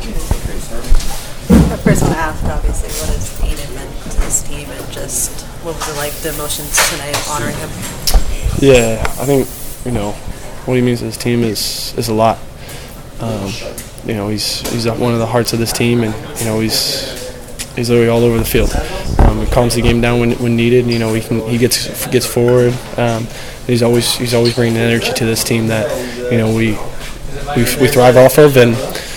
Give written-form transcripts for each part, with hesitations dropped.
I first want to ask, obviously, what has Aiden meant to this team, and just what was it like, the emotions tonight honoring him? Yeah, I think, what he means to his team is a lot. He's one of the hearts of this team, and, he's literally all over the field. He calms the game down when needed. He gets forward. He's always bringing energy to this team that, we thrive off of, and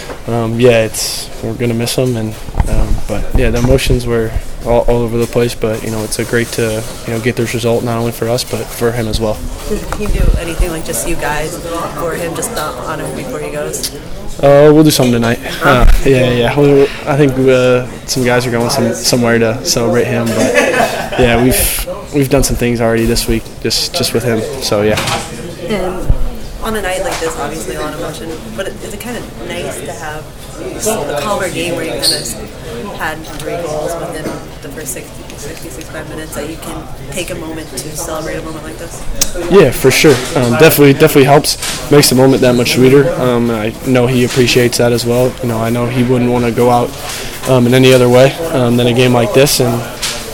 we're gonna miss him, but the emotions were all over the place. But it's a great to get this result, not only for us but for him as well. Can you do anything like just you guys for him, just to honor him before he goes? We'll do something tonight. I think some guys are going somewhere to celebrate him, but we've done some things already this week just with him. So yeah. And on a night like this, obviously a lot of emotion, but is it kind of nice to have a calmer game where you kind of had 3 goals within the first 65 minutes, that you can take a moment to celebrate a moment like this? Yeah, for sure. Definitely helps, makes the moment that much sweeter. I know he appreciates that as well. I know he wouldn't want to go out in any other way than a game like this, and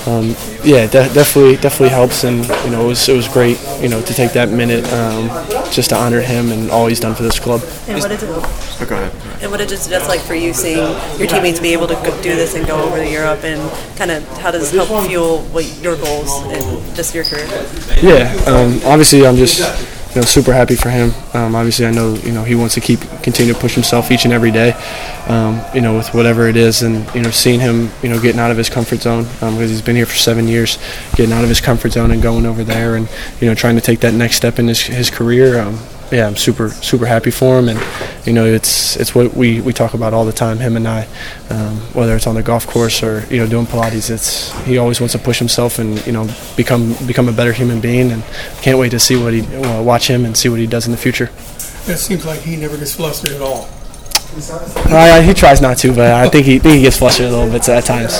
definitely helps, and it was great to take that minute just to honor him and all he's done for this club. And what did it? Go ahead. And what did it just like for you seeing your teammates be able to do this and go over to Europe, and kind of how does it help fuel your goals and just your career? Yeah, obviously I'm just super happy for him. Obviously I know he wants to continue to push himself each and every day, with whatever it is, and seeing him getting out of his comfort zone, because he's been here for 7 years, getting out of his comfort zone and going over there and trying to take that next step in his career. I'm super happy for him, and it's what we talk about all the time, him and I, whether it's on the golf course or doing Pilates. He always wants to push himself and become a better human being, and can't wait to see watch him and see what he does in the future. It seems like he never gets flustered at all. He tries not to, but I think he gets flustered a little bit at times.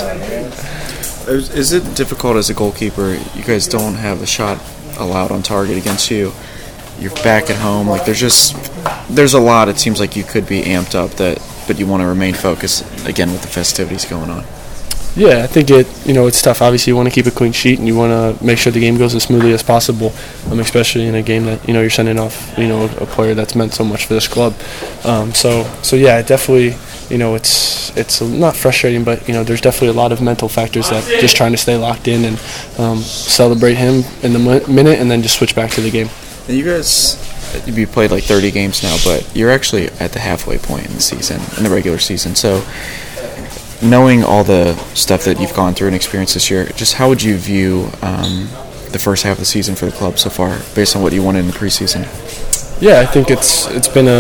Is it difficult as a goalkeeper? You guys don't have a shot allowed on target against you. You're back at home. Like there's a lot. It seems like you could be amped up, but you want to remain focused again with the festivities going on. Yeah, I think it's tough. Obviously, you want to keep a clean sheet and you want to make sure the game goes as smoothly as possible, especially in a game that you're sending off a player that's meant so much for this club. So yeah, definitely. It's not frustrating, but there's definitely a lot of mental factors that just trying to stay locked in and celebrate him in the minute, and then just switch back to the game. And you guys, you played like 30 games now, but you're actually at the halfway point in the season, in the regular season. So knowing all the stuff that you've gone through and experienced this year, just how would you view the first half of the season for the club so far, based on what you wanted in the preseason? Yeah, I think it's been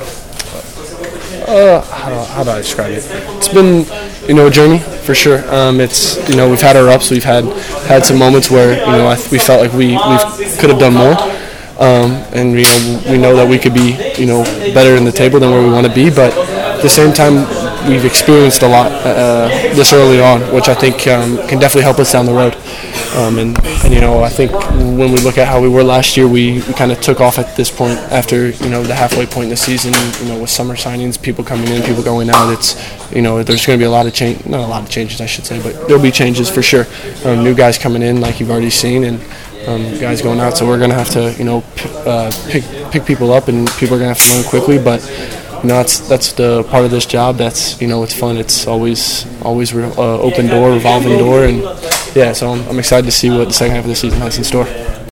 how do I describe it? It's been a journey for sure. It's we've had our ups, we've had some moments where we felt like we could have done more. And we know that we could be better in the table than where we want to be, but at the same time we've experienced a lot this early on, which I think can definitely help us down the road. And I think when we look at how we were last year, we kind of took off at this point after the halfway point in the season. With summer signings, people coming in, people going out. It's there's going to be a lot of not a lot of changes, I should say, but there'll be changes for sure. New guys coming in, like you've already seen, and guys going out. So we're going to have to pick people up, and people are going to have to learn quickly. But that's the part of this job. That's it's fun. It's always open door, revolving door, and so I'm excited to see what the second half of the season has in store.